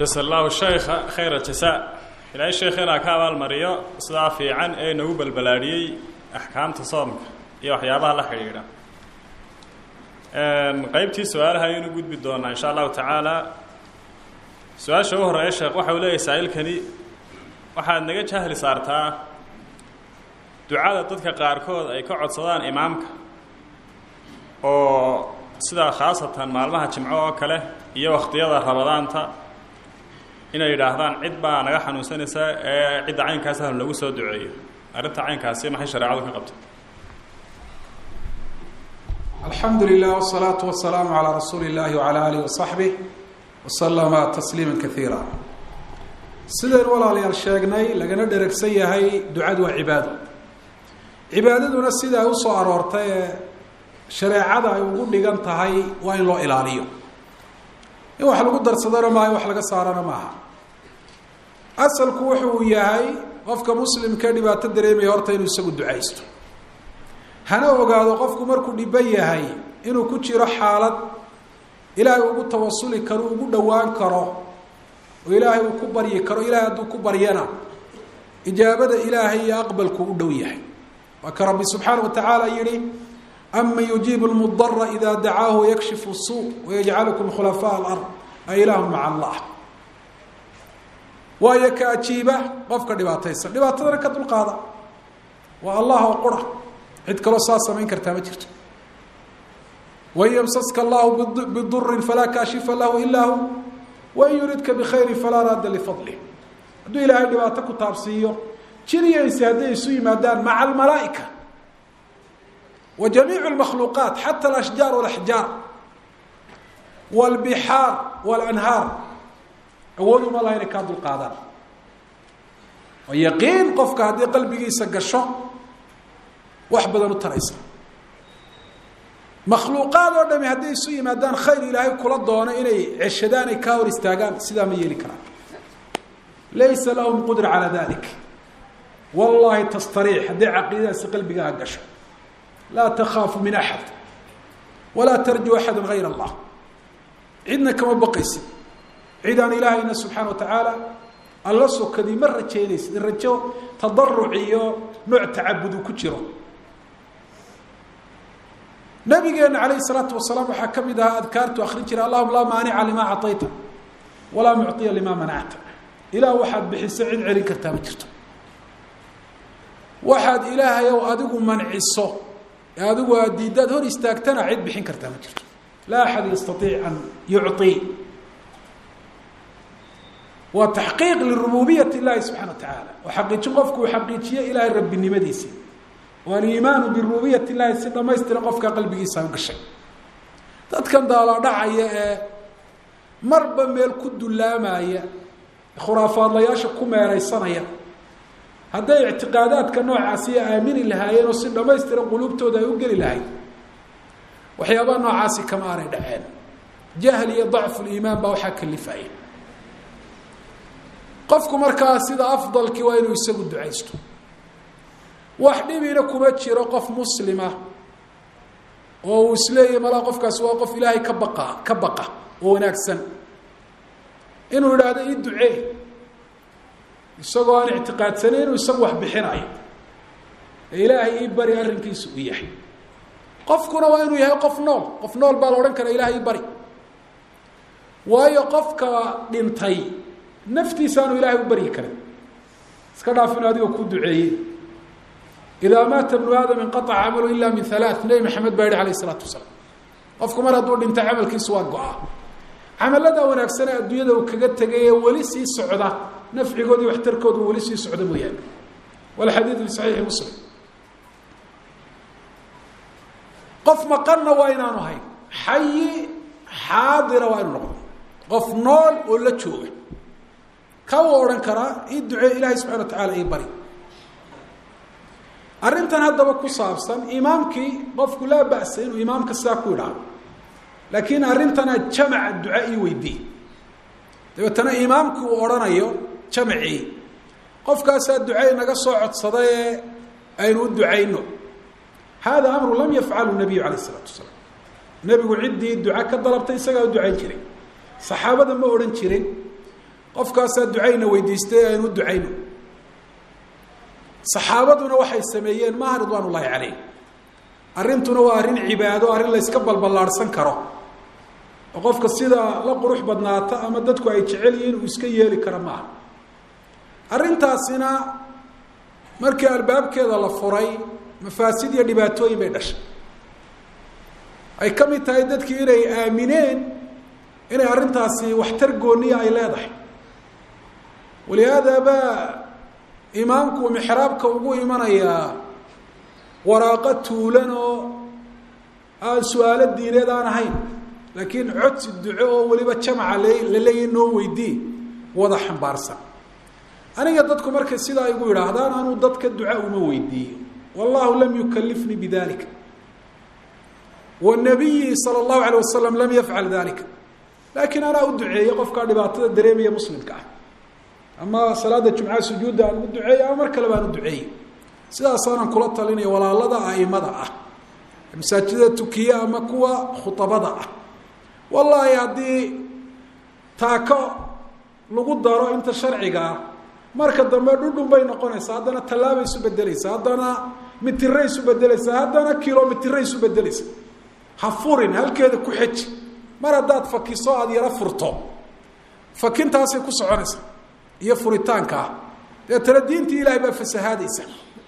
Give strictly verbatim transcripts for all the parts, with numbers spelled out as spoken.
جزا الله الشيخ خير الجزاء. إلى الشيخ هنا كابال مريو صافي عن أي نوب البلادي أحكام تصامك يحيابها لحريرة. قيبتي سؤالها ينقود بدون إن شاء الله تعالى. سؤال شهر يا شيخ وحوله يسائل كني waxaad naga jahli saartaa ducada dadka qaarkood ay ka codsadaan imaamka oo sida khaasatan maalmaha jimco oo kale iyo waqtiyada ramadaanta inay yiraahdaan cid baa naga xanuunsanaysa ee cid caynkaas ah lagu soo duceeyo arinta caynkaasi maxay shariicadu ka qabto alxamdulilah wasalaatu wasalaamu calaa rasuulillahi wacala aalihi wasaxbih wasallama tasliiman kaiira sideen walaalayaal sheegnay lagana dheragsan yahay ducadu waa cibaado cibaadaduna sida ay u soo aroortay ee shareecada ay ugu dhigan tahay waa in loo ilaaliyo in wax lagu darsadana maaha wax laga saarana maaha asalku wuxuu yahay qofka muslimka dhibaato dareemaya horta inuu isagu ducaysto hana ogaado qofku markuu dhiban yahay inuu ku jiro xaalad ilaahay ugu tawasuli karo ugu dhowaan karo وإلهي وكبر يكره إلهي أدو كبر ينا إجابة إلهي أقبل كودويه وكرب سبحانه وتعالى يري أما يجيب المضطر إذا دعاه يكشف السوء ويجعلكم خلفاء الأرض أإله مع الله ويك أجيبه وفق دباتيسا دباتنا ركض القاضي والله وقره عدك رصاصة من كرتامجرت ويمسسك الله بالضر فلا كاشف له إلا هو وإن يريدك بخير فلا راد لفضله هدو إلهي دباتك تابسيه جريا يسهدي سوي مادان مع الملائكة وجميع المخلوقات حتى الأشجار والأحجار والبحار والأنهار أول ما الله يركاد القادر ويقين قفك هذه قلبي يسقى الشو وحبذا نتريسا مخلوقات ودمي هدي سوي مادان خير إلهي كل الضوانة إلي عشدان كاور استاقان سيدا ميلي كرام ليس لهم قدر على ذلك والله تستريح هدي عقيدة سقل بقاها قشو لا تخاف من أحد ولا ترجو أحد غير الله عندنا كما بقيس عيدان إلهينا سبحانه وتعالى الله سكدي مرة تشينيس الرجو تضرعي نوع تعبد كتيره نبينا عليه الصلاة والسلام وحكم إذا أذكرت وأخرج اللهم لا مانع لما أعطيته ولا معطي لما منعته إلى واحد بحس عين عليك التامجرته واحد إله يو أدق منع الصو أدق ديداد هو استاكتنا عيد بحين كرتامجرته لا أحد يستطيع أن يعطي وتحقيق للربوبية الله سبحانه وتعالى وحقيقة قفك وحقيقة إله رب النمديسي والإيمان بالربوبية الله سيدا ما يسترقفك قلبك إيسان قشي تتكن دالا دعايا مربا ميل كدو اللامايا خرافات لا ياشكو ما يريسانيا هذا اعتقادات كنوع عاسية آمين الهايين وسيدا ما يسترق قلوبته دا يوقل الهاي وحيابا نوع عاسي كما أريد عين جاهلية ضعف الإيمان باوحاك اللي فاين قفكو مركز سيدا أفضل كوين ويساقوا الدعايستو waxdhibiina kuma jiro qof muslima oo isleeyahay mala qofkaas waa qof ilaahay ka baqa ka baqa oo wanaagsan inuu yiraahdo ii ducee isagoo aan i'tiqaadsanayn inuu isagu wax bixinayo ilaahay ii bari arrinkiisu u yahay qofkuna waa inuu yahay qof nool qof nool baa la oran karaa ilaahay ii bari waayo qofka dhintay naftiisa aanu ilaahay u bari karin iska dhaafin adiga ku duceeyay إذا مات ابن آدم انقطع عمله إلا من ثلاث نبي محمد بايد عليه الصلاة والسلام قفكم مرة تقول انت عمل كيس واقعه عمل لدى وناكسنا الدنيا ذا وكقد تقيا ولسي سعودة نفع قودي واحتركود ولسي سعودة ميان والحديث في صحيح مسلم قف مقرنا وين أنا هاي حي حاضر وين نقول قف نول ولا تشوه كورن كرا يدعي إلهي سبحانه وتعالى يبري arrintan hadaba ku saabsan imaamkii qofku la baasan inuu imaamka saa ku dhaco laakiin arrintana jamac ducaa ii weydii dabeetana imaamku uu oranayo jamci qofkaas ducaa naga soo codsaday aynu ducayno hada amru lam yaf'alu nabiy alayhi salatu wasalam nabigu cidii ducaa ka dalabtay isaga ducaa jiray saxaabada ma oran jirin qofkaasaa ducayna weydiistay aynu ducayno. saxaabaduna waxay sameeyeen maaha ridwaan ullaahi calayh. arrintuna waa arrin cibaado, arrin la yska balballaarhsan karo oo qofka sida la qurux badnaata ama dadku ay jecel yihiin uu iska yeeli karo maaha. arrintaasina markii albaabkeeda la furay mafaasid iyo dhibaatooyin bay dhashay. ay ka mid tahay dadkii inay aamineen inay arrintaasi waxtar gooniya ay leedahay. walihaada baa imaamku mixraabka ugu imanayaa waraaqo tuulan oo aan su-aalo diineed aan ahayn, laakiin codsi duco oo weliba jamaca la leeyahy noo weydii wada xambaarsan. aniga dadku markay sidaa igu yidhaahdaan anuu dadka duca uma weydiiyo, wallahu lam yukalifnii bidalika, wanabiyi sala allahu alayh wasalam lam yafcal dalika. laakiin anaa u duceeyey qofkaa dhibaatada dareemaya muslimka ah, ama salaada jumcaha sujuudda aan ugu duceeyey ama mar kale baan u duceeyey. sidaasaanan kula talinaya walaalada a'imada ah, masaajidada tukiye ama kuwa khutabada ah. wallaahi haddii taako lagu daro inta sharciga ah, marka dambe dhudhun bay noqonaysaa, haddana tallaabay isu bedelaysaa, haddana mitiray isu bedelaysaa, haddana kilomitray isu bedelaysaa. ha furin, halkeeda ku xeji. mar haddaad fakiso aada yaro furto, fakintaasay ku soconaysaa iyo furitaanka ah. deetana diintii ilaahay baa fasahaadaysa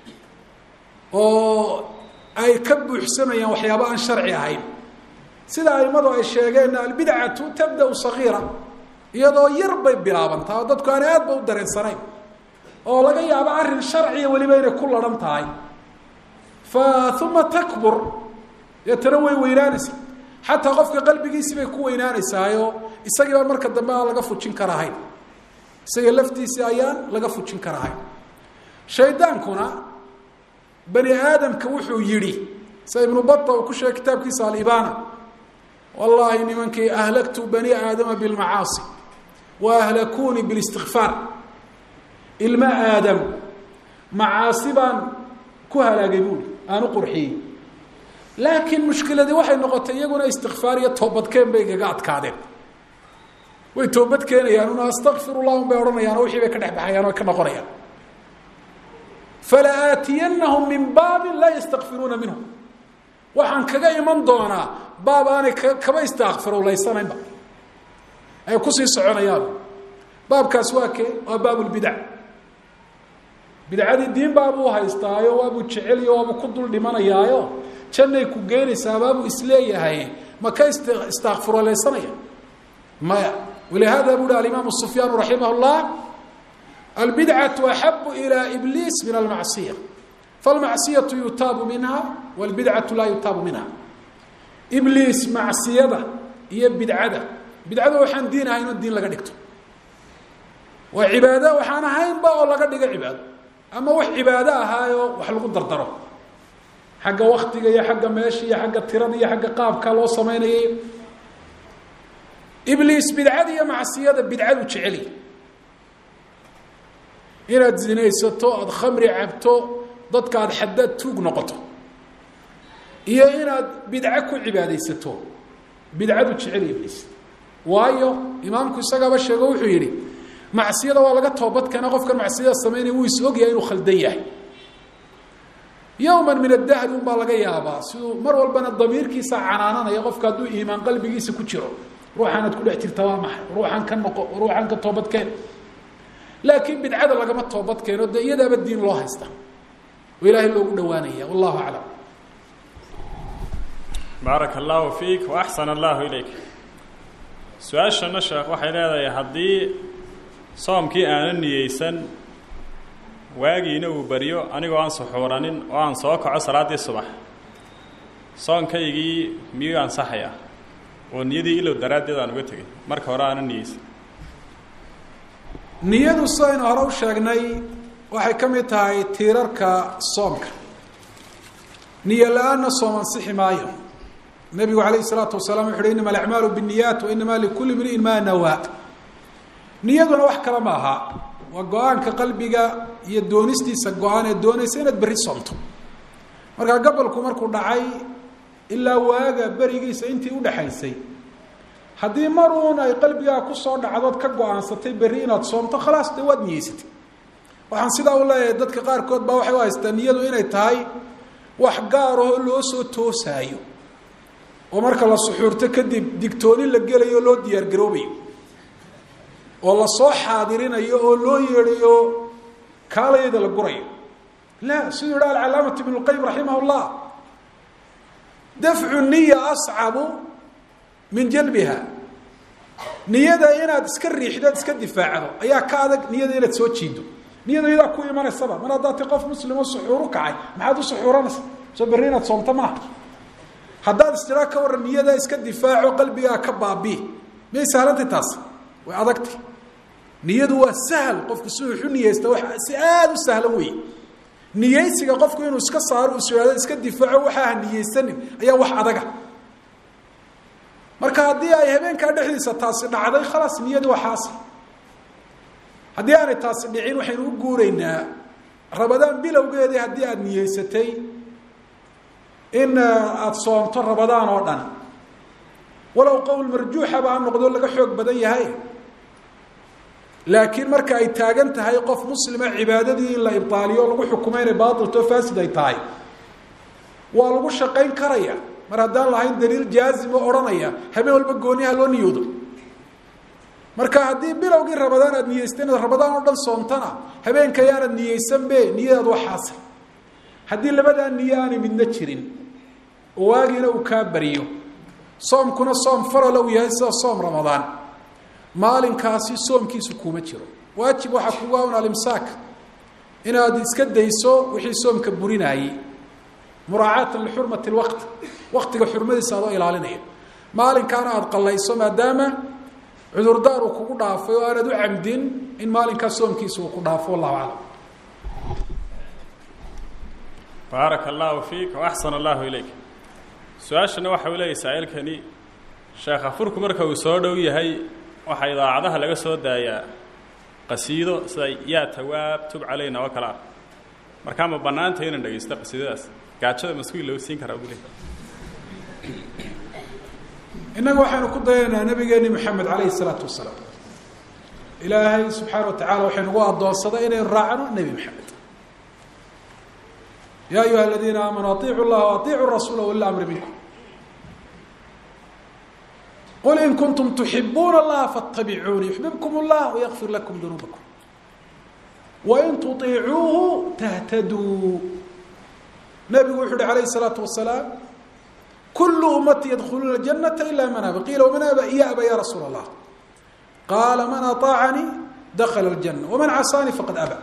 oo ay ka buuxsamayaan waxyaaba aan sharci ahayn. sida aimadu ay sheegeen, albidcatu tabda-u sagiira, iyadoo yar bay bilaabantaa oo dadku aan aad ba u dareensanayn, oo laga yaabo arrin sharciya weliba inay ku laran tahay. fa uma takbur, deetana way weynaanaysaa, xataa qofka qalbigiisi bay ku weynaanaysaayo isagii baan marka dambe aan laga fujin karahayn, isaga laftiisii ayaan laga fujin karahayn. shaydaankuna bani aadamka wuxuu yidhi, sida ibnu bata uu ku sheegay kitaabkiisa alibaana, wallahi nimankii ahlaktu bani aadama bilmacaasi wa ahlakuunii bilistikfaar. ilma aadam macaasi baan ku halaagay buuli, aan u qurxiyey, laakiin mushkiladii waxay noqotay iyaguna istikfaar iyo toobadkeen bay igaga adkaadeen. way toobad keenayaan, una astakfir llah un bay odhanayaan oo wixii bay ka dhex baxayaan o ka noqonayaan. fala aatiyanahum min baabin laa yastakfiruuna minhu, waxaan kaga iman doonaa baab aanay k kaba istakfirulaysanaynba, ay kusii soconayaan. baabkaas waa kee? waa baabulbidac. bidcadii diin baabuu haystaayo, waabuu jeceliyo, waabuu ku dul dhimanayaayo, jannay ku geynaysaa baabuu isleeyahay, ma ka ist istakfiruleysanaya? maya. walihaada bu uhi alimaamu sufyaanu raximah llah, albidcatu axabu ilaa ibliis min almacsiya, falmacsiyatu yutaabu minha walbidcatu laa yutaabu minha. ibliis macsiyada iyo bidcada, bidcada waxaan diin ahayn oo diin laga dhigto, waa cibaado waxaan ahaynba oo laga dhigo cibaado, ama wax cibaado ahaayo wax lagu dardaro, xagga waktiga iyo xagga meesha iyo xagga tirada iyo xagga qaabka loo samaynayay. ibliis bidcada iyo macsiyada bidcadu jeceli, inaad zinaysato, aada khamri cabto, dadka aada xadaad tuug noqoto, iyo inaad bidco ku cibaadaysato, bidcadu jecel ibliis. waayo imaamku isagaaba sheego wuxuu yidhi, macsiyada waa laga toobadkeena, qofkan macsiyada samaynaya wuu is ogyahay inuu khaldan yahay. yowman min adahri un baa laga yaabaa siduu mar walbana damiirkiisa canaananaya qofka hadduu iimaan qalbigiisa ku jiro, ruuxaanaad ku dhex jirta waa maxay, ruuxan ka noqo, ruuxan ka toobadkeen. laakiin bidcada lagama toobad keeno, dee iyadaaba diin loo haysta oo ilaahay loogu dhawaanaya. wallahu aclam. baaraka allahu fiik wa axsana allahu ilayk. su-aashana sheekh waxay leedahay, haddii soomkii aanan niyeysan waagiina uu baryo anigoo aan suxuuranin oo aan soo kaco salaaddii subax, soonkaygii miyuu ansaxaya oo niyadii ilow daraaddeed aan uga tegay marka hore aanan niyeysan? niyadu sidaynu hore u sheegnay waxay ka mid tahay tiirarka soomka. niyo la-aanna soom ansixi maayo. nebigu calayhi salaatu wasalaam wuxu uhi innama alacmaalu binniyaat wa innamaa likulli imri'in maa nawaa. niyaduna wax kale ma aha, waa go-aanka qalbiga iyo doonistiisa go-aan ee doonaysa inaad berri soomto. markaa gabolku markuu dhacay ilaa waaga berigiisa intii udhaxaysay haddii maruun ay qalbigaa kusoo dhacdood ka go-aansatay berri inaad soomto khalaas dee waad niyeysatay. waxaan sidaa u leeyahay dadka qaarkood baa waxay u haystaan niyadu inay tahay wax gaar ahoo loo soo toosaayo oo marka la suxuurto kadib digtooni la gelayo oo loo diyaar garoobayo oo la soo xaadirinayo oo loo yeedhayo kaalayada la gurayo. la siduu yidhaha alcalaamatu ibn lqayim raximah llah, dafcu niya ascabu min jalbiha. niyada inaad iska riixdood iska difaacdo ayaa ka adag niyada inaad soo jiido. niyada iyadaa ku imanaysaba mar haddaad ti qof muslimo suxuuru kacay maxaad u suxuuranaysa soo berri inaad soomto maaha. haddaad istiraa ka warran niyada iska difaaco qalbigaa ka baabii miyay sahlantay taas? way adagtay. niyadu waa sahal, qofku si wuxu niyeysta wa si aada u sahlan wey. niyeysiga qofku inuu iska saaro ishaado iska difaaco waxaa ha niyeysanin ayaa wax adaga. marka haddii ay habeenkaa dhexdiisa taasi dhacday khalaas niyadu waa xaasi. haddii aanay taasi dhicin waxaynu u guuraynaa rabadaan bilowgeedii haddii aada niyeysatay in aada soomto rabadaan oo dhan, walow qowl marjuuxaba ha noqdo laga xoog badan yahay, laakiin marka ay taagan tahay qof muslima cibaadadii in la ibtaaliyo lagu xukumo inay baatilto faasid ay tahay, waa lagu shaqayn karaya mar haddaan lahayn daliil jaazimo odhanaya habeen walba gooniha loo niyoodo. marka haddii bilowgii rabadaan aada niyeysata inaad rabadaan oo dhan soontana habeenka yaanad niyeysan be niyadaad waa xaasil. haddii labadaa niyo aanay midna jirin oo waagiina uu kaa bariyo, soomkuna soom farala uu yahay sida soom ramadaan, maalinkaasi soomkiisu kuma jiro. waajib waxaa kugu awn alimsaak, inaad iska dayso wixii soomka burinaayey, muraacaatan lixurmati lwaqt, waqtiga xurmadiisa adoo ilaalinaya. maalinkaana aada qallayso maadaama cudurdaar uu kugu dhaafay oo aanad u camdin in maalinkaas soomkiisa uu ku dhaafo. wallahu aclam. baaraka allahu fiik waaxsana allahu ilayk. su-aashana waxa uu leeyahy saa-ilkani, sheekh afurku marka uu soo dhow yahay waxaa idaacadaha laga soo daayaa qasiido sida yaa tawaab tub calayna oo kale ah. markaa ma bannaanta inaan dhegaysto qasiidadaas? gaajada maskuil loo siin karaa buu leeyahy. innaga waxaynu ku dayanaa nabigeeni maxamed calayhi isalaatu wasalaam. ilaahay subxaana wa tacala waxay nagu addoonsaday inaynu raacno nebi maxamed. yaa ayuha aladiina aamanuu atiicu llaha waatiicu rasuula uli amri minkum qul in kuntum tuxibuuna allaha faاtabicuuni yuxbibkum اllah wayakfir lakum dunuubakum wain tuiicuuhu tahtaduu. nabigu wuxu uhi alayh الsalaatu wasalaam kulu ummati yadkhuluuna janata ila man aba. qiila waman aba iya aba ya rasuula اllah qaala man aطaacanii dakla اljana waman casaanii faqad aba.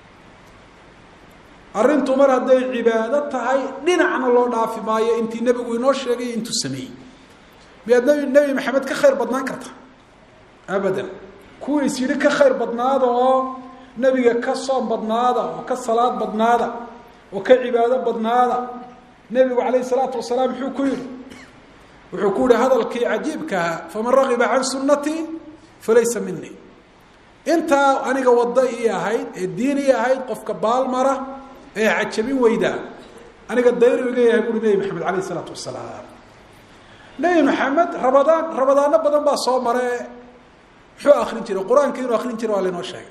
arrintu mar hadday cibaado tahay dhinacna loo dhaafi maayo intii nebigu inoo sheegay intuu sameeyey. miyaad nbi nebi maxamed ka khayr badnaan karta? abadan. kuwii is yidhi ka khayr badnaada oo nebiga ka soom badnaada oo ka salaad badnaada oo ka cibaado badnaada, nebigu calayh isalaatu wasalaam muxuu ku yidhi? wuxuu ku yihi hadalkii cajiibkaha, faman ragiba can sunnatii falaysa minii. intaa aniga waddo ii ahayd ee diin ii ahayd qofka baalmara ee cajabin weydaa aniga dayr iga yahay buui nebi maxamed calayh isalaatu wasalaam. nebi maxamed rabadaan rabadaano badan baa soo mare muxuu akrin jiray? qur-aanka inuu akrin jiray waa lainoo sheegay.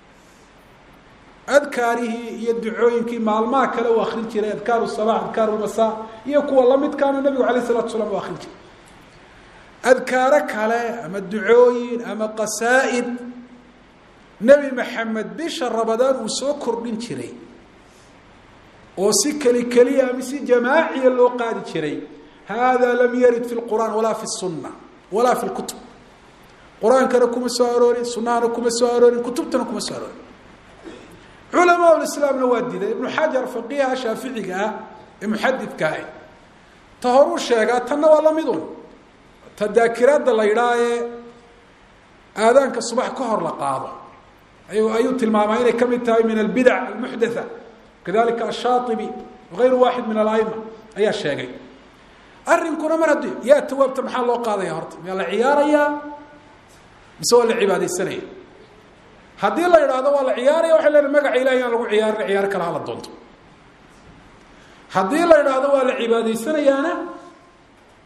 adkaarihii iyo ducooyinkii maalmaha kale uu akrin jiray, adkaaru sabax, adkaaru lmasaa iyo kuwa lamidkaana nabigu calayh isalatu wasalaam u akrin jiray. adkaaro kale ama ducooyin ama qasaa'id nebi maxamed bisha rabadaan uu soo kordhin jiray oo si keli keliya ama si jamaaciya loo qaadi jiray, hada lam yarid fi lqur'aan walaa fi sunna walaa fi lkutub. qur-aankana kuma soo aroorin, sunahana kuma soo aroorin, kutubtana kuma soo aroorin. culamaa lislaamna waa diiday. ibnu xajar faqiiha shaaficiga ah ee muxadidka ah ta horuu sheegaa tanna waa lamidun. ta daakiraadda la yidhaah ee aadaanka subax ka hor la qaado ayuu ayuu tilmaamaa inay ka mid tahay min albidac almuxdatha. kadalika ashaatibi wagayru waaxid min alaima ayaa sheegay. arrinkuna mar haddii yaa tawaabta maxaa loo qaadaya horta? miyaa la ciyaarayaa mise waa la cibaadaysanaya? haddii la yidhaahdo waa la ciyaaraya waxay leedahay magaca ilahi aan lagu ciyaarin, ciyaar kale hala doonto. haddii la yidhaahdo waa la cibaadaysanayaana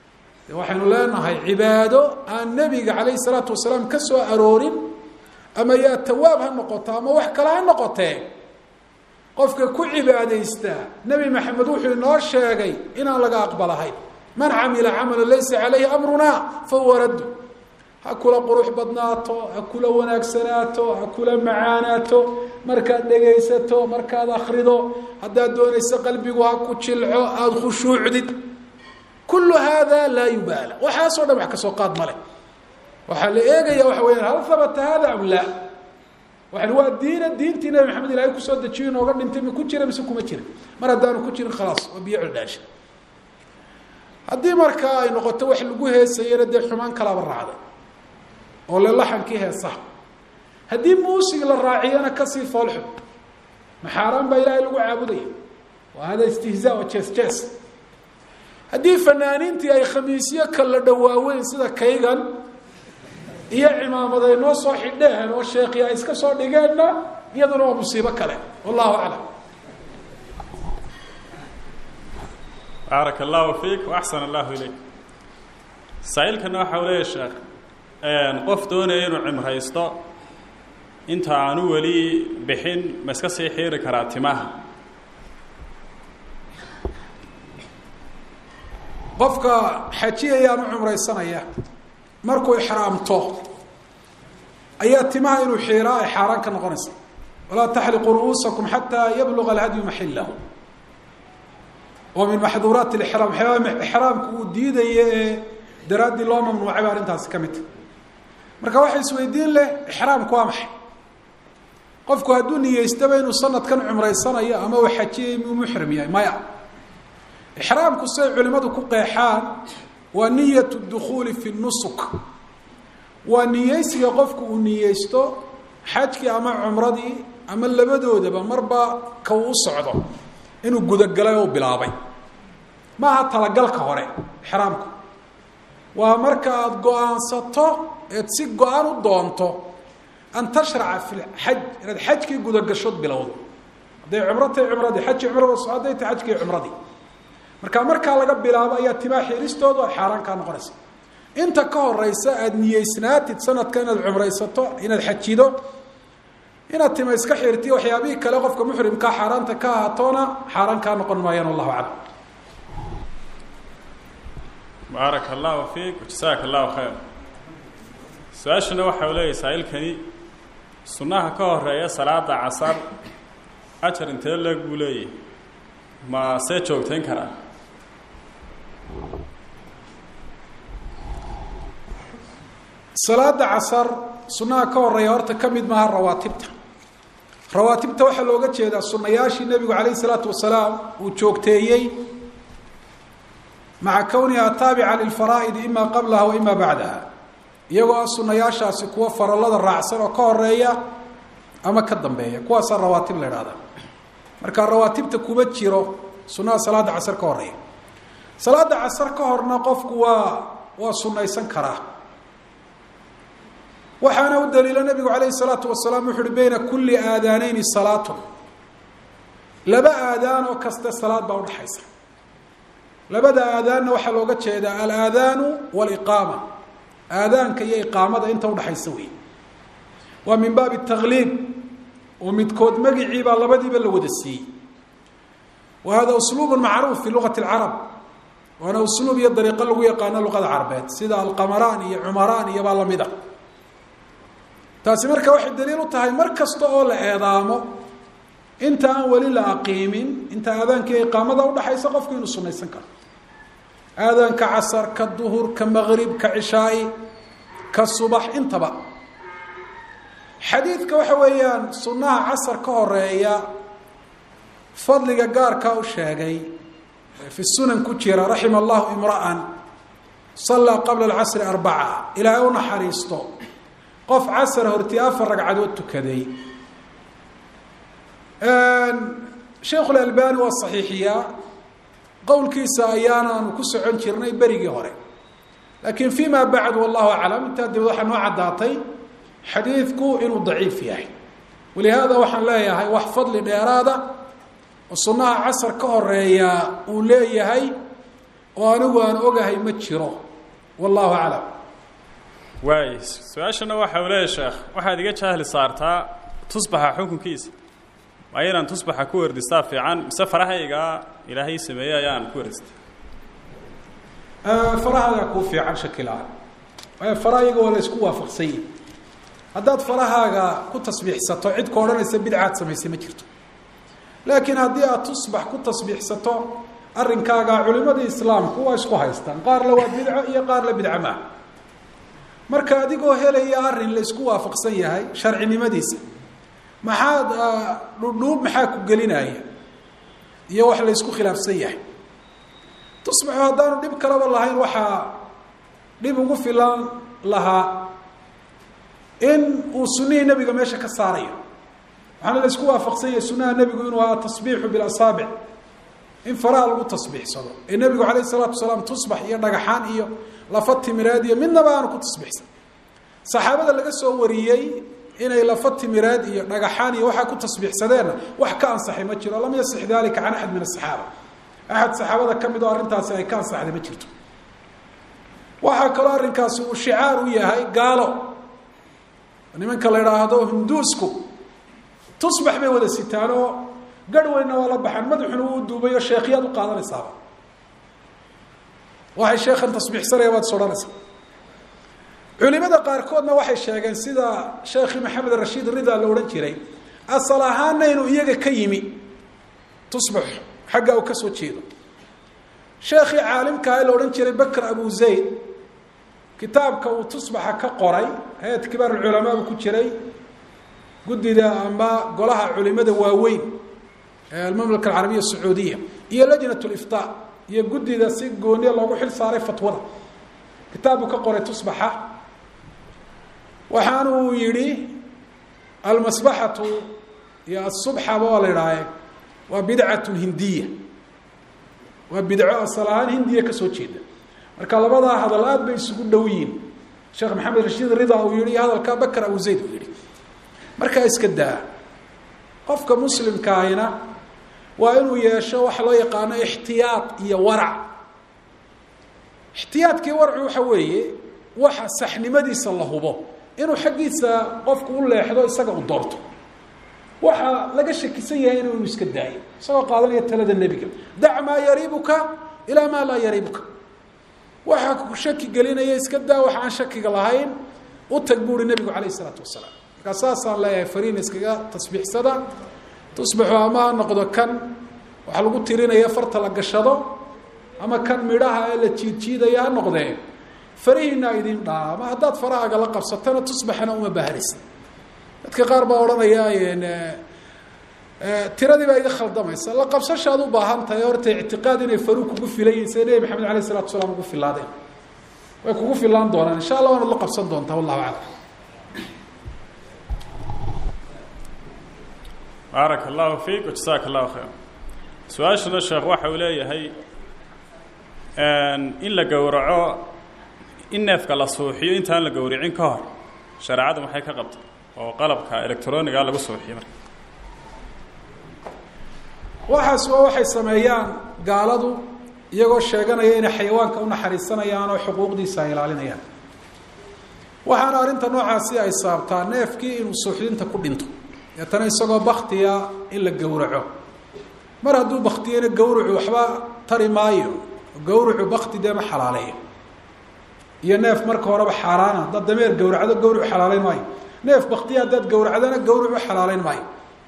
waxaynu leenahay cibaado aan nebiga calayhi salaatu wasalaam ka soo aroorin ama yaa tawaab ha noqoto ama wax kale ha noqotee qofka ku cibaadaystaa nebi maxamed wuxuu inoo sheegay inaan laga aqbalahayn man camila camalan laysa calayhi amruna fahuwa raddu ha kula qurux badnaato ha kula wanaagsanaato ha kula macaanaato markaad dhegaysato markaad akrido haddaad doonayso qalbigu ha ku jilco aada khushuucdid kullu hada laa yubaala waxaasoo dhan wax ka soo qaad male waxaa la eegaya waxa weyaan hal habata hada am laa waxan waa diina diintii nabi maxamed ilahay kusoo dejiyo inooga dhintay ma ku jira mise kuma jira mar haddaanu ku jirin khalaas waa biyo cildhaasha haddii markaa ay noqoto wax lagu heesayana dee xumaan kalaba raacday oo le laxankii heesaha haddii muusig la raaciyana kasii foolxun maxaaraan baa ilaahay lagu caabudaya waa hada istihzaa oo jees jees haddii fanaaniintii ay khamiisyo kala dhawaaweyn sida kaygan iyo cimaamad ay noo soo xidheen oo sheekhi ay iska soo dhigeenna iyaduna waa musiibo kale wallahu aclam baaraka allahu fiik waaxsana allahu ilayk saa-ilkana waxa u leeyahay sheekh qof doonaya inuu cimraysto inta aanu weli bixin ma iska sii xiiri karaa timaha qofka xajiyaya ama cumraysanaya markuu ixraamto ayaa timaha inuu xiiraa ay xaaraan ka noqonaysa walaa taxliquu ru'uusakum xataa yabluga alhadyu maxilahu oo min maxduuraati lixraam waxyaabaa ixraamku uu diidaya ee daraaddii loo mamnuucay ba arrintaasi ka mid tahy marka waxa isweydiin leh ixraamku waa maxay qofku hadduu niyeystaba inuu sanadkan cumraysanayo ama uu xajiyay muu muxrim yahay maya ixraamku siay culimadu ku qeexaan waa niyat dukhuuli fi nusuk waa niyeysiga qofku uu niyeysto xajkii ama cumradii ama labadoodaba marba ka uu u socdo inuu gudagalay oo bilaabay maaha talagalka hore ixraamku waa marka aada go-aansato eed si go-aan u doonto an tashraca fi xaj inaad xajkii gudagashood bilowdo hadday cumro tahay cumradii xaji cumrada so hadday tahay xajkii cumradii marka markaa laga bilaabo ayaa timaa xiristoodu ay xaaraan kaa noqonaysa inta ka horeysa aada niyeysnaatid sanadka inaad cumraysato inaad xajido inaad tima iska xirtiyo waxyaabihii kale qofka muxrimkaa xaaraanta ka ahaatoona xaaraan kaa noqon maayaan wallahu aclam baaraka allahu fiik jasaaka allahu khayr su-aashana waxa u leeyahay saa-ilkani sunnaha ka horeeya salaada casar ajar intee leeg buu leeyahay ma see joogtayn karaa salaada casar sunnaha ka horeeya horta ka mid maaha rawaatibta rawaatibta waxaa looga jeedaa sunayaashii nebigu calayhi salaatu wasalaam uu joogteeyey maca kowniha taabica lilfaraa'idi ima qablaha wa ima bacdaha iyagoo ah sunayaashaasi kuwa farallada raacsan oo ka horeeya ama ka dambeeya kuwaasaa rawaatib la idhahda marka rawaatibta kuma jiro sunnaha salaada casar ka horeeya salaada casar ka horna qofku waa waa sunaysan karaa waxaana u daliilo nabigu calayhi salaatu wasalaam wuxu uhi bayna kulli aadaaneyni salaatun laba aadaan oo kasta salaad baa udhaxaysa labada aadaanna waxaa looga jeedaa alaadaanu waliqaama aadaanka iyo iqaamada inta udhaxaysa wey waa min baabi takliib oo midkood magicii baa labadiiba la wada siiyey wa hada usluub macruuf fi luqati اlcarab waana usluub iyo dariiqo lagu yaqaano luqada carabeed sida alqamaraan iyo cumaraan iyo baa lamid a taasi marka waxay daliil u tahay mar kasta oo la eedaamo inta aan weli la aqiimin inta aadaanka iyo iqaamada udhaxaysa qofku inuu sunaysan karo aadaanka casar ka duhur ka maqrib ka cishaai ka subax intaba xadiidka waxa weeyaan sunnaha casar ka horeeya fadliga gaarkaa u sheegay fi sunan ku jira raxima allahu imra'an sallaa qabla alcasri arbaca ilaahay u naxariisto qof casar hortii afar ragcadood tukaday sheikhu lalbani waa saxiixiyaa qowlkiisa ayaanaanu ku socon jirnay berigii hore laakiin fi ma bacd wallahu aclam intaa dibad waxaa noo caddaatay xadiidku inuu daciif yahay walihaada waxaan leeyahay wax fadli dheeraada oo sunnaha casar ka horeeya uu leeyahay oo anigu aan ogahay ma jiro wallahu aclam. waay su-aashana waxa uu leeyahay sheekh waxaad iga jaahli saartaa tusbaxa xukunkiisa ma inaan tusbaxa ku wardistaa fiican mise farahayga ilaahay sameeyay ayaan ku wardistaa farahaaga kuu fiican shakilaan waayo farahayga waa la isku waafaqsan yahay haddaad farahaaga ku tasbiixsato cid ka odhanaysa bidcaad samaysay ma jirto laakiin haddii aad tusbax ku tasbiixsato arrinkaaga culimadii islaamku waa isku haystaan qaar la waa bidco iyo qaar la bidco maaha marka adigoo helaya arrin la isku waafaqsan yahay sharcinimadiisa maxaad dhudhuub maxaa ku gelinaya iyo wax la isku khilaafsan yahay tusbaxu haddaanu dhib kalaba lahayn waxaa dhib ugu filan lahaa in uu sunihii nebiga meesha ka saarayo waxaana la isku waafaqsan yahay sunaha nebigu inuu ahaa tasbiixu bilasaabic in faraha lagu tasbiixsado ee nebigu calayh isalaatu wasalaam tusbax iyo dhagaxaan iyo lafa timireed iyo midnaba aanu ku tasbiixsan saxaabada laga soo wariyey inay lafa timireed iyo dhagaxaan iyo waxaa ku tasbiixsadeenna wax ka ansaxay ma jiro lam yasix dalika can axad min asaxaaba axad saxaabada ka mid oo arrintaasi ay ka ansaxday ma jirto waxaa kaloo arrinkaasi uu shicaar u yahay gaalo nimanka la idhaahdo hinduusku tusbax bay wada sitaan oo garhweyna waa la baxaan madaxuna uu duubayo sheekhiyaad u qaadanaysaaba waxay sheekhan tasbiixsanaya waad is odhanaysaa culimada qaarkoodna waxay sheegeen sida sheekhii maxamed rashiid rida la odhan jiray asal ahaana inuu iyaga ka yimi tusbax xagga uu ka soo jeedo sheekhii caalimkaa la odhan jiray bakr abu zayd kitaabka uu tusbaxa ka qoray hay-ad kibaar ulculamaa buu ku jiray guddida ama golaha culimada waaweyn ee almamlaka alcarabiya asacuudiya iyo lajnat liftaa iyo guddida si gooniya loogu xil saaray fatwada kitaabku ka qoray tusbaxa waxaanuu yidhi almasbaxatu iyo asubxaba waa la idhaahe waa bidcatun hindiya waa bidco asal ahaan hindiya ka soo jeeda marka labadaa hadal aad bay isugu dhow yihiin sheekh maxamed rashiid rida uu yihi iyo hadalkaa bakr abu zayd uu yihi markaa iska daa qofka muslimkaahina waa inuu yeesho waxa loo yaqaano ixtiyaad iyo warac ixtiyaadkii warcu waxa weeye waxa saxnimadiisa la hubo inuu xaggiisa qofku u leexdo isaga u doorto waxa laga shakisan yahay inuu iska daayo isagoo qaadanaya talada nebiga dac maa yariibuka ilaa maa laa yariibuka waxa ku shaki gelinaya iska daa waxa aan shakiga lahayn u tag buuri nebigu calayh isalaatu wasalaam markaa saasaan leeyahay fariina iskaga tasbiixsada tusbaxu ama ha noqdo kan waxaa lagu tirinaya farta la gashado ama kan midhaha ee la jiidjiidaya ha noqdee farihiina idin dhaa ama haddaad farahaaga la qabsatana tusbaxana uma baahanaysa dadka qaar baa odhanaya tiradii baa iga khaldamaysa la qabsashaad u baahan tahay horta ictiqaad inay faru kugu filan yihin sida nebi maxamed alayh isalatu wasalaam ugu filaadeen way kugu filaan doonaan insha allah waanad la qabsan doontaa wallahu aclam baaraka allahu fiik wajasaaka allahu khayr su-aashana sheekh waxa uu leeyahay in la gowraco in neefka la suuxiyo intaan la gowricin ka hor shareecadu maxay ka qabta oo qalabka electroniga lagu suuxiyo marka waxaas waa waxay sameeyaan gaaladu iyagoo sheeganaya inay xayawaanka u naxariisanayaan oo xuquuqdiisa ay ilaalinayaan waxaana arrinta noocaasi ay saabtaa neefkii inuu suuxdinta ku dhinto deetana isagoo baktiya in la gowraco mar hadduu baktiyana gowracu waxba tari maayo gowracu bakti dee ma xalaaleeyo iyo neef marka horeba xaaraana haddaad dameer gowracdo gowracu xalaaleyn maayo neef baktiya haddaad gowracdana gowracu xalaaleyn maayo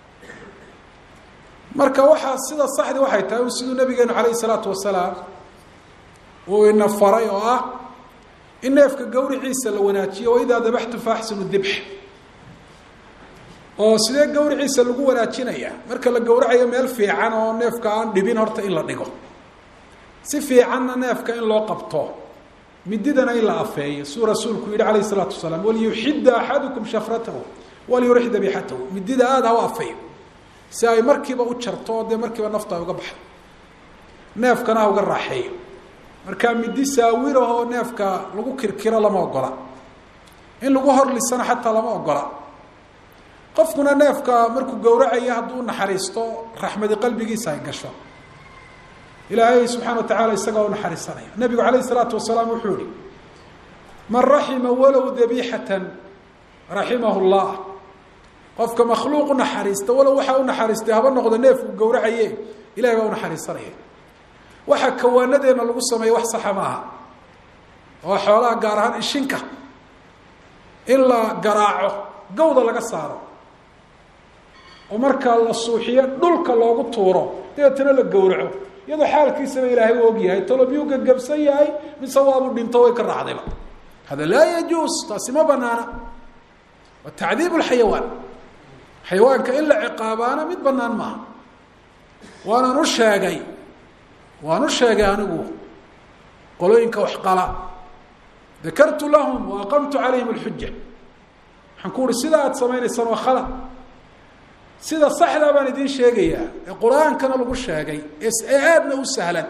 marka waxaa sida saxdi waxay tahay siduu nabigeenu calayh isalaatu wasalaam uu ina faray oo ah in neefka gowriciisa la wanaajiyo waidaa dabaxtu faaxsinu dibx oo sidee gowriciisa lagu wanaajinaya marka la gowracayo meel fiican oo neefka aan dhibin horta in la dhigo si fiicanna neefka in loo qabto mididana in la afeeyo suu rasuulku yihi calayh isalaatu wasalaam waliyuxida axadukum shafratahu waliyurix dabixatahu midida aada ha u afeeyo si ay markiiba u jarto dee markiiba nafta ay uga baxdo neefkana ha uga raaxeeyo markaa midi saawirahoo neefka lagu kirkiro lama ogola in lagu horlisana xataa lama ogola qofkuna neefka markuu gowracayo hadduu naxariisto raxmadi qalbigiisa ay gasho ilaahay subxaana wa tacaala isagaa u naxariisanaya nebigu calayh isalaatu wasalaam wuxuu yihi man raxima walow dabiixatan raximahu llah qofka makhluuq u naxariista walow waxaa u naxariistay haba noqdo neef uu gowracaye ilahay baa u naxariisanaya. waxa kawaanadeena lagu sameeya wax saxa maaha oo xoolaha gaar ahaan ishinka in la garaaco gawda laga saaro oo markaa la suuxiyo dhulka loogu tuuro dabeetana la gowraco iyadoo xaalkiisaba ilaahay u og yahay talo miyuu gagabsan yahay mise waabu dhinto way ka raacdayba. hada laa yajuus, taasi ma banaana. wa tacdiib lxayawaan, xayawaanka in la ciqaabaana mid banaan maaha. waanaan u sheegay waan u sheegay anigu qolooyinka wax qala dakartu lahum wa aqamtu calayhim alxuja, waxaan ku uhi sida aada samaynaysaan waa khalad, sida saxdaa baan idiin sheegayaa ee qur-aankana lagu sheegay ee aadna u sahlan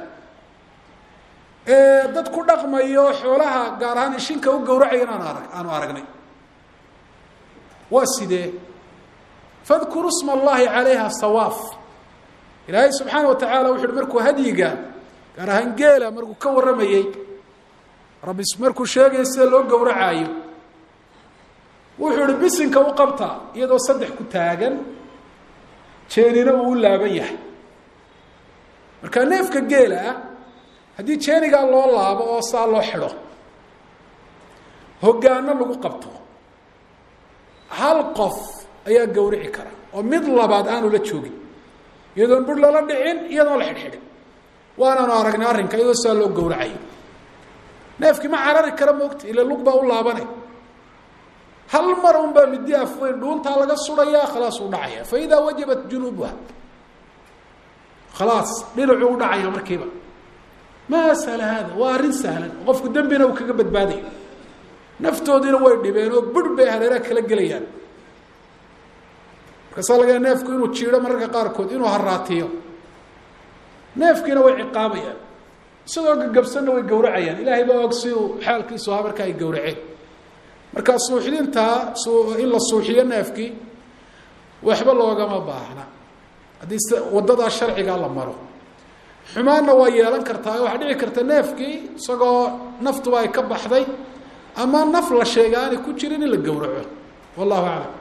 ee dad ku dhaqmayo xoolaha gaar ahaan ishinka u gowracaya inaan arag aanu aragnay. waa sidee? fadkuru sma allahi calayha sawaaf. ilaahay subxaana wa tacaala wuxu uhi markuu hadyiga gaar ahaan geela markuu ka warramayey rabbi markuu sheegaya sida loo gowracaayo wuxuu ihi bisinka u qabta iyadoo saddex ku taagan jeenina uu u laaban yahay. markaa neefka geela ah haddii jeenigaa loo laabo oo saa loo xidho hoggaano lagu qabto hal qof ayaa gowrici kara oo mid labaad aanu la joogin iyadoon bur lala dhicin iyadoon la xidhxidhin. waanaanu aragnay arrinka iyadoo saa loo gowracayo. neefkii ma carari kara moogta ila lug baa u laabanay. hal mar un baa midi afweyn dhuuntaa laga surayaa khalaas uu dhacaya. fa idaa wajabat junuubuha khalaas dhinacuu u dhacaya markiiba. ma ashala hada, waa arrin sahlan qofku dembina uu kaga badbaadayo. naftoodiina way dhibeen oo bur bay hareeraha kala gelayaan. markaasaa laga neefku inuu jiidho mararka qaarkood inuu haraatiyo, neefkiina way ciqaabayaan, isagoo gagabsanna way gowracayaan. ilaahay baa og si uu xaalkiisu ahaa marka ay gowraceen. markaa suuxdintaa in la suuxiyo neefkii waxba loogama baahna haddii waddadaa sharcigaa la maro. xumaanna waa yeelan kartaa waxaa dhici karta neefkii isagoo naftuba ay ka baxday ama naf la sheega aanay ku jirin in la gowraco. wallahu aclam.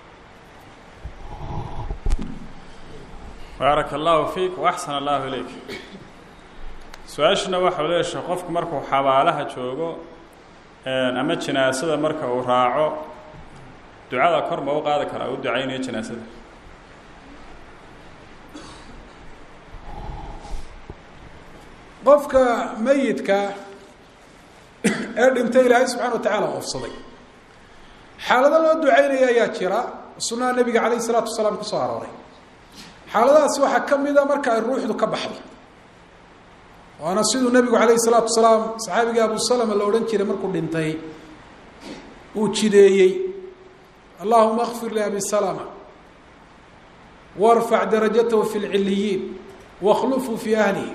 baaraka allahu fiik waaxsan allahu ilayk. su-aashana waxa leeya sheekh qofku markuu xabaalaha joogo ama janaasada marka uu raaco ducada kor ma u qaadi karaa u ducaynayo janaasada? qofka meyidka ee dhintay ilaahay subxana wa tacaala oofsaday xaalado loo ducaynaya ayaa jira sunnaha nebiga calayh isalaatu wasalaam ku soo arooray. xaaladahaasi waxaa ka mida marka ay ruuxdu ka baxdo, waana siduu nebigu calayh isalaatu wasalaam saxaabiga abu salama la odhan jiray markuu dhintay uu jideeyey allahuma akfir liabi salama warfac darajatahu fi lciliyiin wakhlufuu fi ahlihi.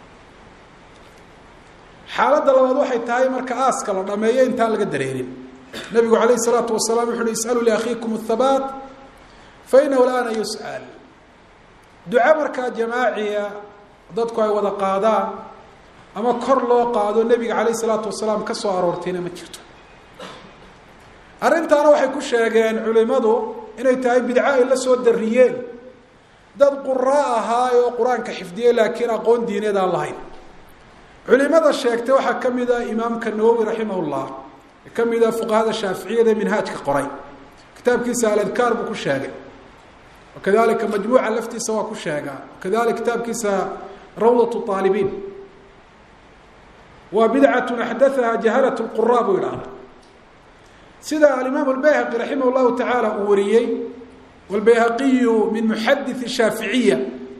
xaaladda labaad waxay tahay marka aaska la dhameeyo intaan laga dareerin. nebigu calayh isalaatu wasalaam wuxu uhi is'aluu liakhiikum athabaat fa inahu alaana yus'al. duca markaa jamaaciya dadku ay wada qaadaan ama kor loo qaado nebiga calayh isalaatu wasalaam ka soo aroortayna ma jirto. arrintaana waxay ku sheegeen culimadu inay tahay bidco ay la soo dariyeen dad quraa ahaa oo qur-aanka xifdiyey laakiin aqoon diineed aan lahayn. culimada sheegtay waxaa ka mid a imaamka nawowi raximah llah, ka mid a fuqahada shaaficiyada minhaajka qoray kitaabkiisa aladkaar buu ku sheegay, wakadalika majmuuca laftiisa waa ku sheegaa, wakadalika kitaabkiisa rawdat aalibiin. waa bidcatu axdathaha jahalat lqura buu idhaahda. sida alimaam albayhaqi raximah llahu tacaala uu wariyey, walbayhaqiyu min muxadith shaaficiya,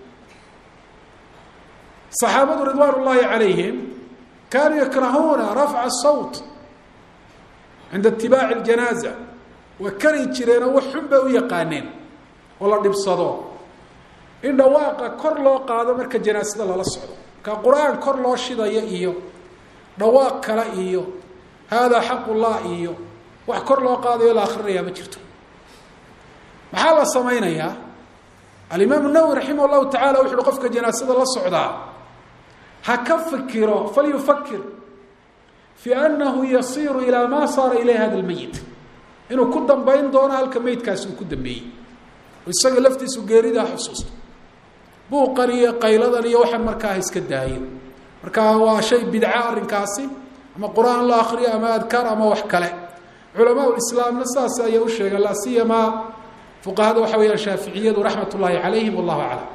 saxaabadu ridwaan ullahi calayhim kaanuu yakrahuuna rafca asawt cinda itibaaci ljanaaza. waa kari jireenoo wax xun bay u yaqaaneen oo la dhibsado in dhawaaqa kor loo qaado marka janaasada lala socdo. marka qur-aan kor loo shidayo iyo dhawaaq kale iyo haadaa xaqullah iyo wax kor loo qaadayo la akrinayaa ma jirto. maxaa la samaynayaa? alimaam nawowi raximah llahu tacala wuxu uhi qofka janaasada la socdaa ha ka fikiro falyufakir fi annahu yasiiru ilaa maa saara ilayh hada lmayit inuu ku dambayn doono halka meydkaasi uu ku dambeeyey isaga laftiisu geeridaa xusuusto buuqan iyo qayladan iyo waxaan markaa iska daayo marka waa shay bidca arrinkaasi ama qur-aan la akriyo ama adkaar ama wax kale culamaa ulislaamna saas ayaa u sheegay laa siyamaa fuqahada waxa weeyaan shaaficiyadu raxmat ullaahi calayhim wallahu aclam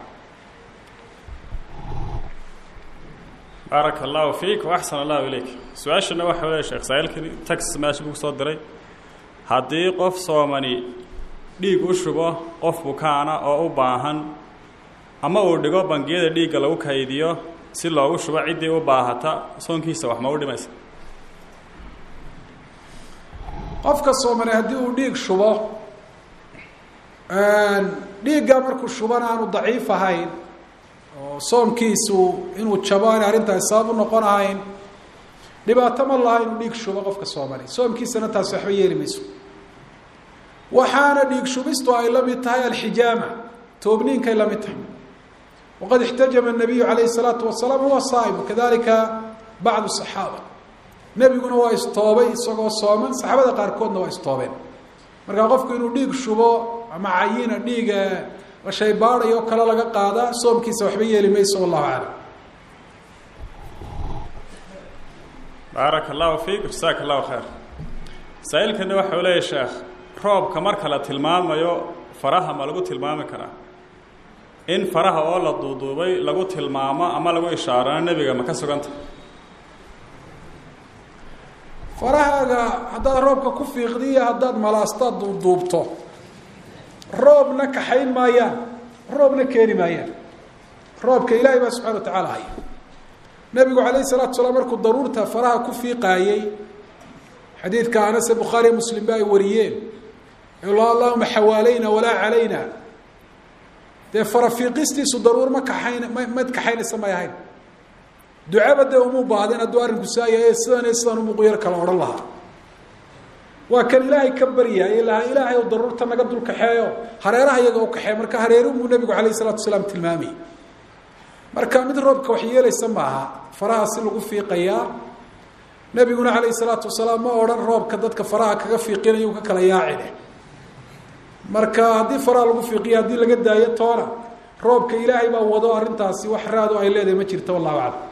baaraka allahu fiik waaxsan allahu ilayk su-aashana waxa leeyahay sheekh saa'ilkani tax meesha buu soo diray haddii qof soomani dhiig u shubo qof bukaana oo u baahan ama uu dhigo bangiyada dhiigga lagu kaydiyo si loogu shubo ciddii u baahata soonkiisa wax ma u dhimaysa qofka soomani haddii uu dhiig shubo dhiigga markuu shubana aanu daciif ahayn oo soomkiisu inuu jabo aan arrintaasi sabab u noqon ahayn dhibaato ma laha inuu dhiig shubo qofka soomani soomkiisana taasi waxba yeeli mayso waxaana dhiig shubistu ay la mid tahay alxijaama toobniinkay la mid tahay waqad ixtajama الnabiyu calayhi الsalaatu wasalaam huwa saa'im kadalika bacdu صaxaaba nebiguna waa istoobay isagoo sooman saxaabada qaarkoodna waa istoobeen markaa qofku inuu dhiig shubo ama cayina dhiiga la shay baadhay oo kale laga qaadaa soomkiisa waxba yeeli mayso wallahu aclam baaraka allahu fiik jasaaka allahu khayr saa-ilkana waxa u leeyahay sheekh roobka marka la tilmaamayo faraha ma lagu tilmaami karaa in faraha oo la duuduubay lagu tilmaamo ama lagu ishaarana nebiga ma ka suganta farahaaga haddaad roobka ku fiiqdiiyo haddaad malaastaad duuduubto roobna kaxayn maayaan roobna keeni maayaan roobka ilaahay baa subxana wa tacaala haya nebigu calayhi salatu salaam markuu daruurta faraha ku fiiqaayey xadiidka anase bukhaariy muslim ba ay wariyeen allahuma xawaalayna walaa calayna dee fara fiiqistiisu daruur ma kaxayn ma mad kaxaynaysa may ahayn ducaba dee umuu baadin hadduu arrinku saaya sidan iyo sidan umuuqu yar kala odhan lahaa waa kan ilaahay ka baryaayey lahaa ilaahay oo daruurta naga dul kaxeeyo hareeraha iyaga u kaxeey marka hareeruhu buu nebigu calayhi salatu wasalaam tilmaamayay marka mid roobka wax yeelaysa maaha faraha si lagu fiiqayaa nebiguna calayhi salaatu wasalaam ma odhan roobka dadka faraha kaga fiiqinayo ka kala yaacine marka haddii faraha lagu fiiqiyo haddii laga daayo toona roobka ilaahay baa wado arrintaasi wax raado ay leedahay ma jirto wallahu aclam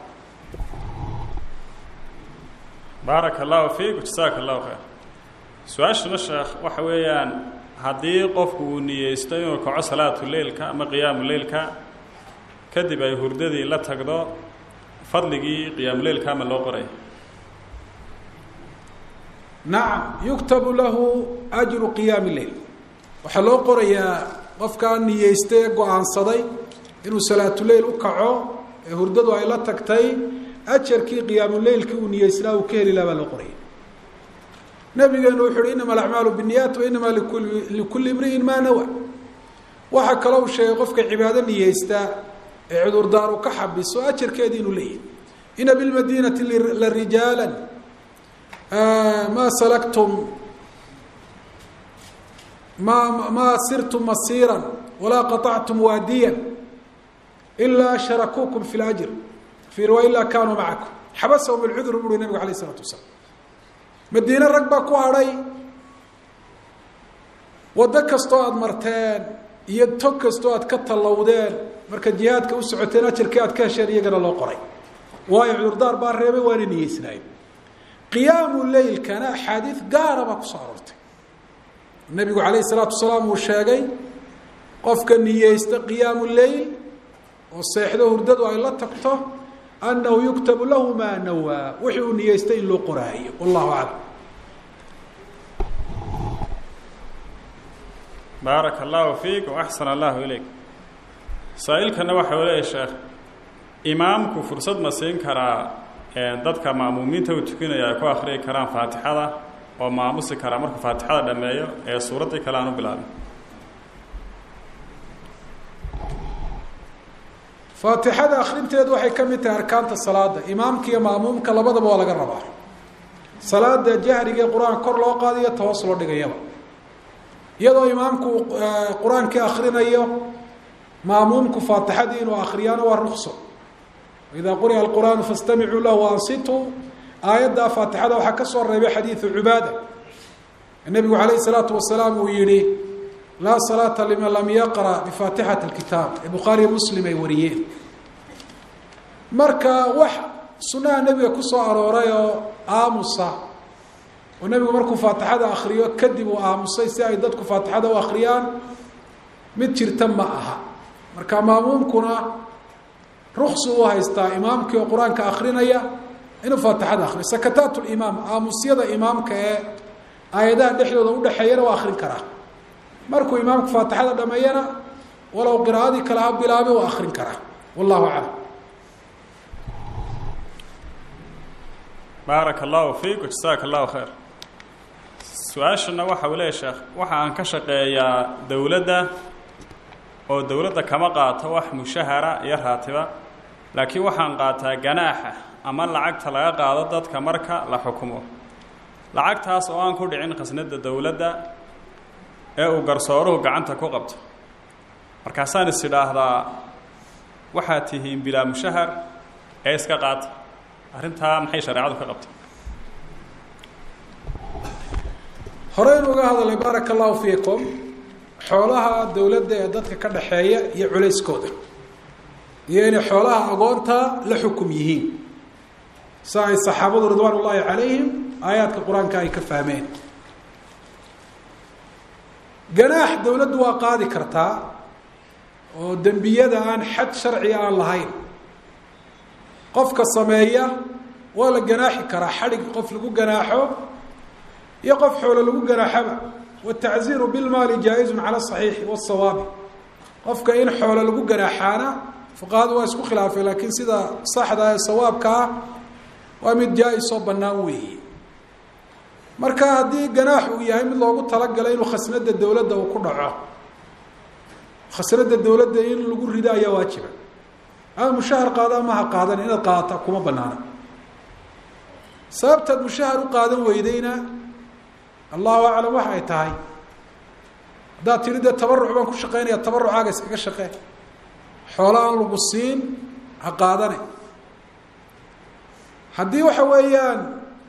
baaraka allahu fiik jasaaka allahu khayr su-aashana sheekh waxa weeyaan haddii qofku uu niyeysto inuu kaco salaatu leilka ama qiyaamu leilka kadib ay hurdadii la tagdo fadligii qiyaamu leilka ma loo qoray nacam yuktabu lahu ajru qiyaami leil waxaa loo qorayaa qofkaa niyeysta ee go-aansaday inuu salaatuleil u kaco ee hurdadu ay la tagtay ajarkii qiyaamuleilkii uu niyeysnaa uu ka heli laha baa loo qoraya nabigeenu wuxu uhi inama alacmaalu binniyaat wa inama likulli imri'in maa nawa waxaa kaloo uu sheegay qofka cibaado niyeysta ee cudurdaar uu ka xabiso ajarkeedii inuu leeyahay ina bilmadiinati la rijaala maa salaktum ma maa sirtum masiira walaa qaطactum waadiya ilaa sharakuukum fi اlajr fii riwaaya ilaa kaanuu macakum xabasahum alcudur buuhi nabigu alayh isalaatu wasalaam madiine rag baa ku hadhay waddo kastoo aada marteen iyo tog kastoo aad ka tallowdeen marka jihaadka u socoteen ajarkii aad ka hesheen iyagana loo qoray waayo cudurdaar baa reebay waana niyeysnaayeen qiyaamu leilkana axaadiid gaara baa kusoo aroortay nebigu calayhi salaatu wasalaam uu sheegay qofka niyeysta qiyaamu leil oo seexdo hurdadu ay la tagto annahu yuktabu lahu maa nawaa wixii uu niyeystay in loo qoraayo wallahu aclam baaraka allahu fiik waaxsana allahu ilayk saa-ilkana waxa u leeyahay sheekh imaamku fursad ma siin karaa dadka ma'muumiinta uu tukanaya ay ku akhriyi karaan faatixada oo maamusi karaa markuu faatixada dhameeyo ee suuraddii kale aan u bilaabin faatixada akhrinteedu waxay ka mid tahay arkaanta salaada imaamka iyo ma'muumka labadaba waa laga rabaa salaada jahriga ee qur-aanka kor loo qaadayo ta hoos loo dhigayaba iyadoo imaamku qur-aankii akrinayo ma'muumku faatixadii inuu akriyaana waa rukso waidaa quri'a alqur'aanu fastamicuu lahu waansituu aayadda faatixada waxaa ka soo reebay xadiidu cubaada النبي عليه الصلاة والسلام ويري لا صلاة لمن لم يقرأ بفاتحة الكتاب البخاري ومسلم يوريين marka wax sunnah nabiga ku soo arooray oo aamusa oo nabigu markuu faatixada akhriyo kadib uu aamusay si ay dadku faatixada u akhriyaan mid jirta ma aha marka maamumkuna rukhsu u haysta imaamkii oo quraanka akhrinaya inuu faatixada akhriyo sakatatul imaam aamusyada imaamka ee aayadaha dhexdooda u dhaxeeyana waa akhrin karaa markuu imaamku faatixada dhameeyana walaw qiraa'adii kala bilaabay waa akhrin karaa wallahu a'lam بارك الله فيك وجزاك الله خير سؤالنا waxa uu leeyahay sheekh waxa aan ka shaqeeyaa dawladda oo dawladda kama qaato wax mushahara iyo raatiba laakiin waxaan qaataa ganaaxa ama lacagta laga qaado dadka marka la xukumo lacagtaas oo aan ku dhicin qasnada dawladda ee uu garsooruhu gacanta ku qabto markaasaan is idhaahdaa waxa tihiin bila mushahar ee iska qaata arrintaa maxay shariicadu ka qabtay horeen uga hadalay barakallahu fiikum xoolaha dawladda ee dadka ka dhaxeeya iyo culayskooda iyo in xoolaha agoonta la xukum yihiin saay saxaabadu ridwaanullaahi calayhim aayaadka quraanka ay ka fahmeen ganaax dawladdu waa qaadi kartaa oo dambiyada aan xad sharci aan lahayn qofka sameeya waa la ganaaxi karaa xadhig qof lagu ganaaxo iyo qof xoolo lagu ganaaxaba والتعزير بالمال جائز على الصحيح والصواب qofka in xoolo lagu ganaaxana fuqaad waa isku khilaafay laakiin sida saxda ah sawaabka waa mid jaa'iz oo banaan weey marka hadii ganaax uu yahay mid loogu talagalay inuu khasnada dawladda uu ku dhaco khasnada dawladda in lagu rido ayaa waajib ama mushahar qaada ma ha qaadan inaad qaata kuma banaana sababta mushahar u qaadan weydayna allahu a'lam waxa ay tahay da tirida tabarruc baan ku shaqeynaya tabarrucaaga iskaga shaqee xoolaan lagu siin ha qaadane hadii waxa weeyaan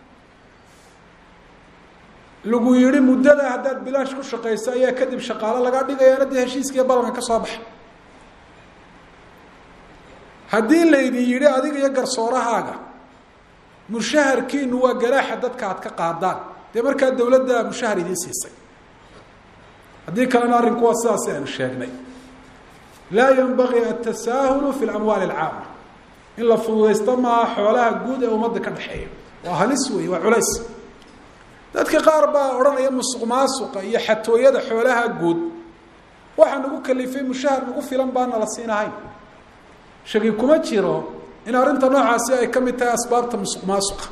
lagu yiri muddada hadaad bilaash ku shaqeyso ayaa kadib shaqaale laga dhigayana de heshiiskii ballan ka soo baxay hadii leeydi yiri adiga iyo garsoorahaaga mushaharkiinu waa garaaxa dadka aad ka qaadaan de marka dawladda mushahar idin siisay hadii kalena arinku waa sidaas aan sheegnay la yanbaghi at-tasahul fi al-amwal al-'amma illa fududeysta ma xoolaha guud ee ummadda ka dhaxeeya waa halis weey waa culays dadka qaar baa oranaya musuq maasuqa iyo xatooyada xoolaha guud waxa nagu kalifay mushahar nagu filan baan la siinahay shaqi kuma jiro in arinta noocaasi ay kamid tahay asbaabta musuq maasuqa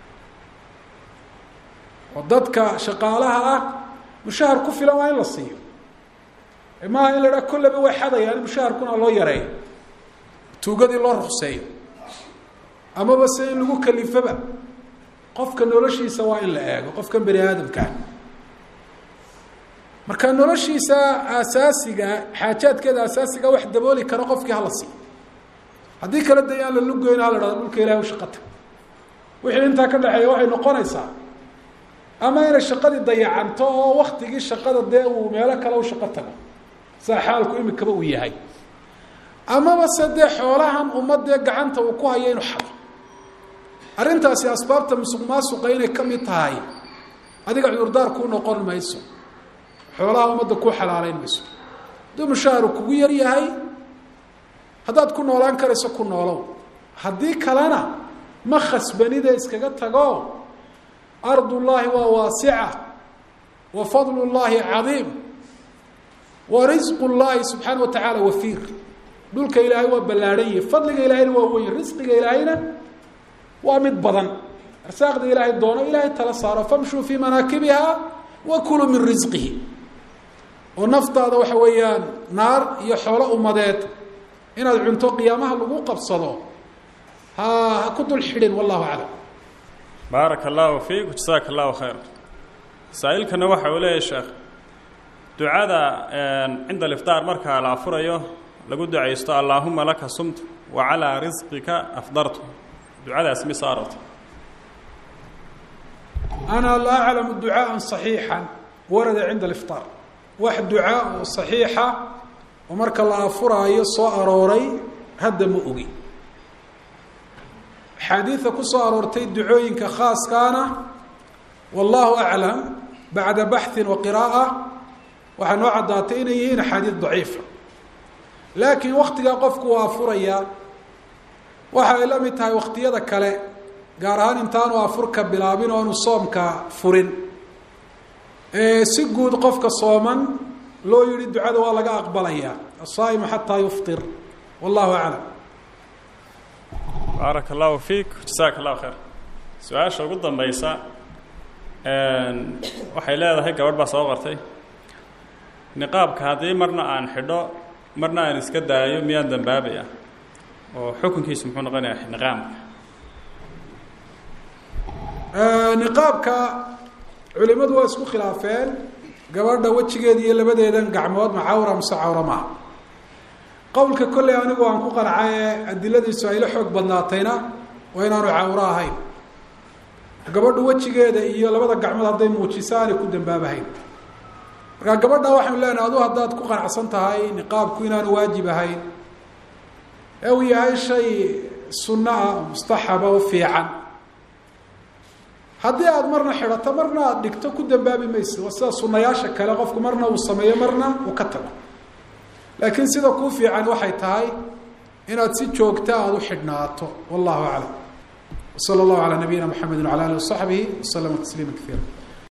ودadka shaqaalaha ah mushahar ku filan waa in la siiyo ma in la kulaba way xadayaan mushaharkuna loo yareeyo tuugadii loo ruqseeyo ama bas in lagu kalifaba qofka noloshiisa waa in la eego qofka bari aadamka marka noloshiisa asaasiga xaajaadkeeda asaasiga wax dabooli karo qofkii hala siiyo hadii kala dayaan la lugoyn hala dhado dhulka Ilaahay u shaqata wixii inta ka dhaxeeyo waxay noqonaysaa ama in shaqadii dayacanto oo waqtigii shaqada dee uu meel kale u shaqo tago saaxaalku imikaba uu yahay ama wasade xoolahan ummadda gacanta uu ku hayo inuu xado arintaasi asbaabta musuq maasuqa inay kamid tahay adiga cudurdaar ku noqon mayso xoolaha ummadda ku xalaaleyn mayso duu mushahar kugu yar yahay hadaad ku noolaan karayso ku noolow hadii kalena ma khasbanida iskaga tago أرض الله وواسعة وفضل الله عظيم ورزق الله سبحانه وتعالى وفير دولك إلهي وبلارية فضلك إلهي ووين رزقك إلهينا ومد بضن رساقد إلهي الدونة إلهي تلصار فامشوا في مناكبها وكلوا من رزقه ونفط هذا وحويان نار يحول أمدات إن العنتو قيامها لغوق بصدو ها كدو الحرين والله أعلم بارك الله فيك وجزاك الله خير سائلك نوحة ولا يا شيخ دعاء عند الإفطار مركا على فريو لقد دعيست اللهم لك صمت وعلى رزقك أفطرت دعاء اسمي صارت أنا لا أعلم دعاء صحيحا ورد عند الإفطار واحد دعاء صحيحة ومرك الله أفراي صو أروري هذا مؤغي حديث كسو أرورتي دعوين كخاص كان والله أعلم بعد بحث وقراءة وحن وعداتين يهين حديث ضعيفة لكن وقت قفك وافريا waxa ila mid tahay waqtiyada kale gaar ahaan intaan waa furka bilaabin oo soomka furin ee si guud qofka sooman loo yiri ducada waa laga aqbalaya as-saa'im hatta yuftir wallahu a'lam barakallahu fiik jazakallahu khair su'aasha ugu dambaysa een waxay leedahay gabadh baa soo qortay niqaabka hadii marna aan xidho marna aan iska daayo miyaan dambaabaya oo xukunkiisu muxuu noqonayaa niqaamka ee niqaabka culimadu waa isku khilaafeen gabadha wajigeeda iyo labadeedan gacmood ma cawra mise cawra ma qowlka kulli anigu aan ku qalcay adiladiisu ay la xoog badnaatayna waa inaanu cawra ahayn gabadhu wajigeeda iyo labada gacmood haday muujisaan ku dambaabahayn marka gabadha waxaan leenahay adu hadaad ku qanacsan tahay niqaabku inaanu waajib ahayn أو يعي شيء سنة مستحبة وفيعا هذه أد مرنا حرة مرنا دكتور كده بابي ميس وسا سنة ياشا كلا قفك مرنا والسمية مرنا وكتب لكن سيدا كوفي عن وحي تاي إن تسيد شوكتا وحدناته والله أعلم وصلى الله على نبينا محمد وعلى آله وصحبه وسلم تسليما كثيرا